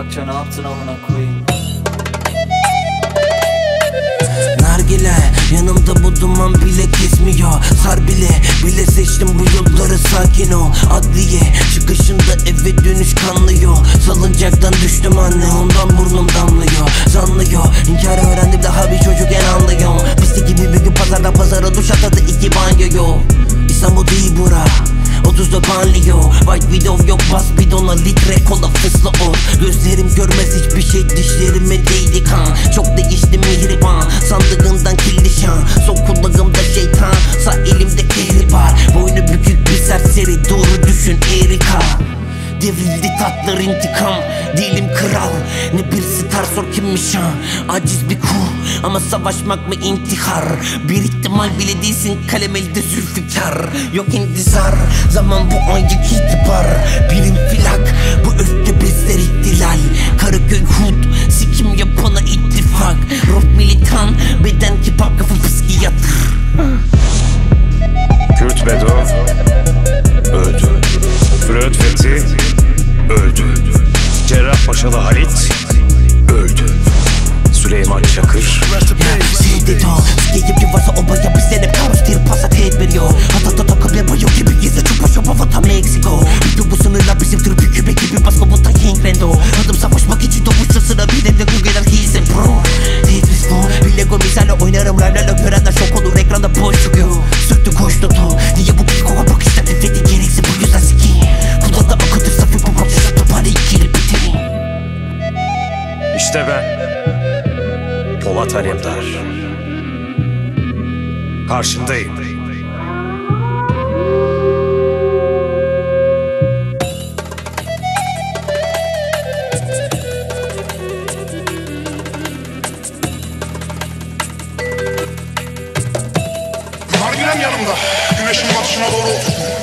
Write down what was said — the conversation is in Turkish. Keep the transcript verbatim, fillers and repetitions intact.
Gökçe ne yaptın amına koyayım? Nargile yanımda bu duman bile kesmiyor. Sar bile bile seçtim bu yolları, sakin ol. Adliye çıkışında eve dönüş kanlıyor. Salıncaktan düştüm anne, ondan burnum damlıyor. Zanlıyor inkarı öğrendim daha bir çocukken anlıyorum. Pislik gibi bir gün pazarda pazara duş atadı iki banyoyu. İstanbul değil bura, otuz dört banlıyor. White widow yok, bas bidona litre kola fıslı o. Gözlerim görmez hiçbir şey, dişlerime değdi kan. Çok değişti mihriban, sandığından kirli şan. Sol kulağımda şeytan, sağ elimde kehribar. Boynu bükük bir serseri, doğru düşün Erika. Devrildi tatlar intikam, değilim kral. Ne bir star sor kimmiş ha. Aciz bir kul ama savaşmak mı intihar? Bir ihtimal bile değilsin kalem elde zülfikar. Yok intizar, zaman bu ayık itibar. Bilim filak, bu öfke besler ihtilal. Karaköy hud, sikim yapana ittifak. Rock militan, beden kebap kafa fıski yatır. Kürt Bedo öldü. Röd Fethi öldü. Cerrahpaşalı Halit öldü. Süleyman Çakır Seydet ol, skeyip varsa obaya bizden hep kaos değil pasa tedbir yok. Hatta takım yapıyor gibi gizli çok boş yapma vatan Meksiko. Bütün bu sınırlar bizim tür bir küpe gibi baskı bu da King Rendo. Adım savaşmak için doğmuşça sıra bir evde Google'dan hisse bro. Tetris bu, bir Lego misali oynarım raylarla görenler şok olur ekranda boş çıkıyor. Sürttü koş tutu, niye bu bir kova bakışta nefreti gereksiz bu yüzden siki. Kulağında akıtır safı bu bakış atı bana ikili bitireyim. İşte ben Polat Alemdar. Karşındayım. Nargilem yanımda, güneşin batışına doğru